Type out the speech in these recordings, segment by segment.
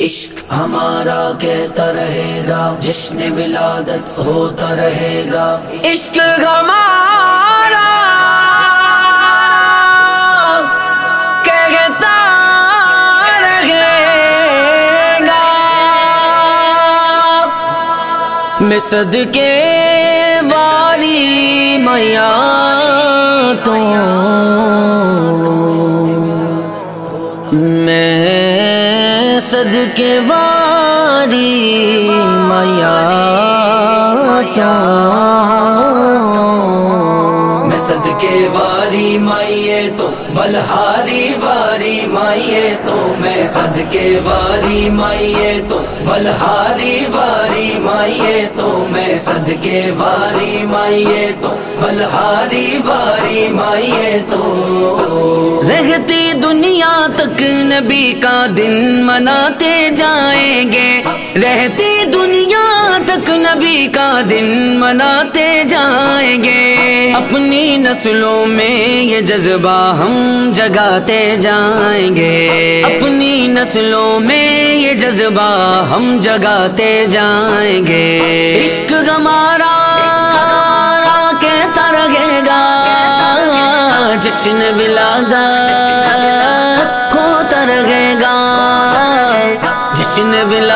عشق ہمارا کہتا رہے گا، جشن ولادت ہوتا رہے گا، عشق ہمارا کہتا رہے گا۔ میں صدقے والی میاں تو میں صدقے والی میاں تو میں صدقے والی مائیے تو بلہاری واری مائیے تو میں صدقے والی مائیے تو بلہاری واری مائیے تو میں صدقے والی مائیے تو بلہاری واری مائیے تو رہتی دنیا تک نبی کا دن مناتے جائیں گے، رہتی دنیا تک نبی کا دن مناتے جائیں گے، اپنی نسلوں میں یہ جذبہ ہم جگاتے جائیں گے، اپنی نسلوں میں یہ جذبہ ہم جگاتے جائیں گے، عشق ہمارا کہتا رہے گا، جشن ولادت ہوتا رہے گا، جشن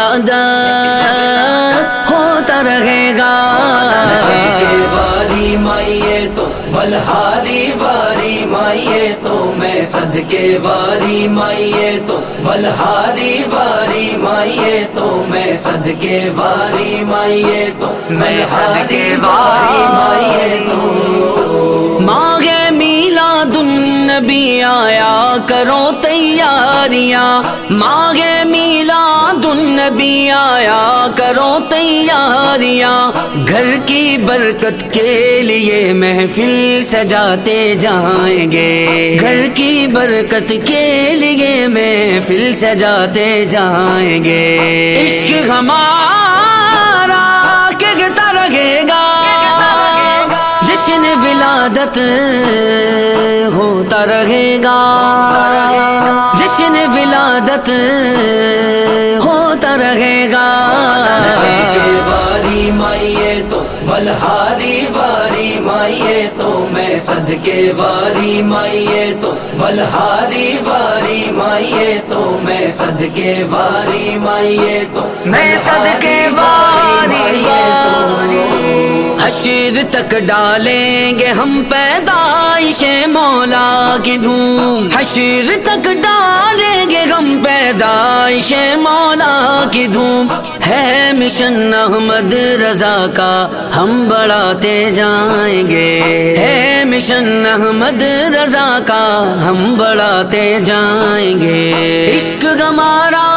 ولادت ہوتا رہے گا۔ صدقے والی مائیے تو بلہاری واری مائیے تو میں صدقے والی مائیے تو بلہاری واری مائیے تو میں صدقے والی مائیے تو میں صدقے واری مائیے تو ماہ میلاد النبی آیا کرو تیاریاں، ماہ میلاد النبی آیا کرو تیاریاں، گھر کی برکت کے لیے محفل سجاتے جائیں گے، گھر کی برکت کے لیے محفل سجاتے جائیں گے، عشق ہمارا کہتا رہے گا، جشن ولادت ہوتا رہے گا، جشن ولادت ہوتا رہے گا۔ صدقے والی مائیے تو بلہاری واری مائیے تو میں صدقے والی مائیے تو بلہاری واری مائیے تو میں صدقے والی مائیے تو میں صدقے والی مائیے تو حشر تک ڈالیں گے ہم پیدائش مولا کی دھوم، حشر تک ڈالیں گے ہم پیدائش مولا کی دھوم، ہے مشن احمد رضا کا ہم بڑھاتے جائیں گے، ہے مشن احمد رضا کا ہم بڑھاتے جائیں گے، عشق ہمارا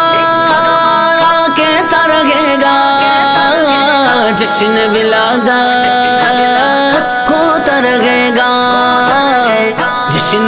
کہتا رہے گا، جشن ولادت ہوتا رہے گا، جشن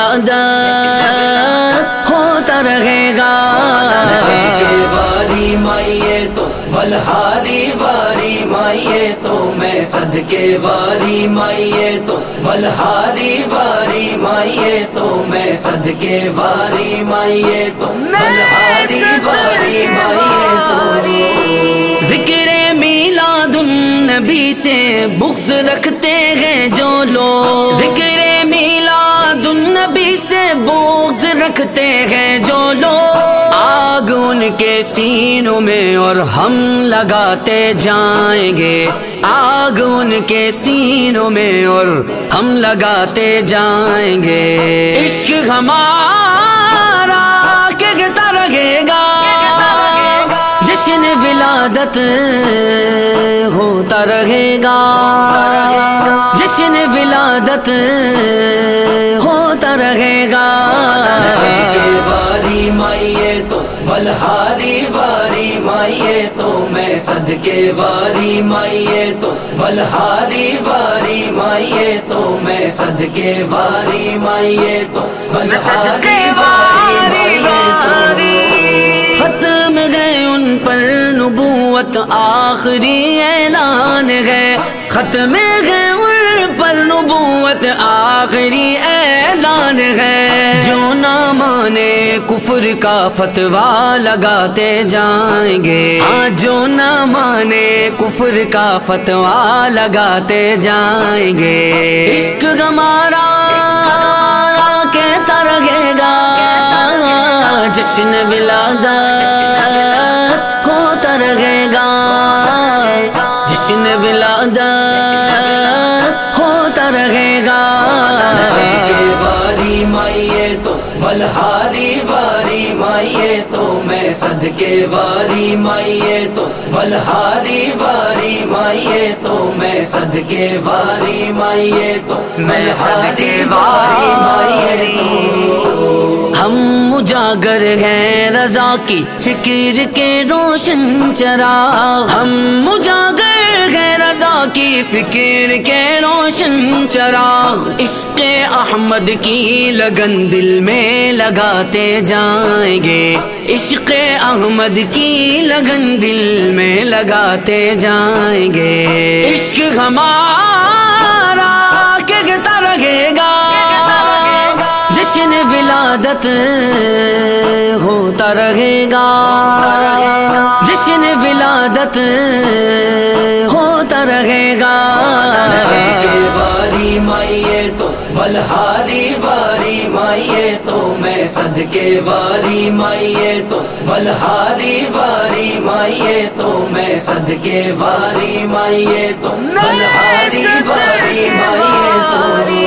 ولادت ہوتا رہے گا۔ صدقے والی مائیے تو بلہاری واری مائیے تو میں صدقے والی مائیے تو بلہاری واری مائیے تو میں صدقے والی مائیے تو بلہاری واری مائیے تو ذکر میلاد النبی سے بغض رکھتے ہیں جو لوگ، ذکر میلاد النبی سے بغض رکھتے ہیں جو لوگ، آگ ان کے سینوں میں اور ہم لگاتے جائیں گے، آگ ان کے سینوں میں اور ہم لگاتے جائیں گے، عشق ہمارا کہتا رہے گا، جشن ولادت ہوتا رہے گا، جشن ولادت ہوتا رہے گا۔ صدقے والی مائیے تو بلہاری واری مائیے تو میں صدقے والی مائیے تو بلہاری واری مائیے تو میں صدقے والی مائیے تو بلہاری واری مائیے تو ختم گئے ان پر نبوت آخری اعلان ہے، ختم گئے ان پر نبوت نبوت آخری اعلان ہے، جو نہ مانے کفر کا فتویٰ لگاتے جائیں گے، ہاں جو نہ مانے کفر کا فتویٰ لگاتے جائیں گے، عشق ہمارا کہتا رہے گا، جشن ولادت ہوتا رہے گا، جشن ولادت ہوتا رہے گا، صدقے واری مائیے تو بلہاری واری مائیے تو میں صدقے واری مائیے تو بلہاری واری مائیے تو میں صدقے واری مائیے تو میں صدقے واری مائیے تو ہم اجاگر ہیں رضا کی فکر کے روشن چراغ، ہم اجاگر ہیں رضا کی فکر کے روشن چراغ، عشق احمد کی لگن دل میں لگاتے جائیں گے، عشق احمد کی لگن دل میں لگاتے جائیں گے، عشق ہمارا کہتا رہے گا، جشن ولادت ہوتا رہے گا، جشن ولادت ہوتا رہے گا، صدقے واری مائیے تو بلہاری واری مائیے تو میں صدقے واری مائیے تو بلہاری واری مائیے تو میں صدقے واری مائیے تو بلہاری واری مائیے تو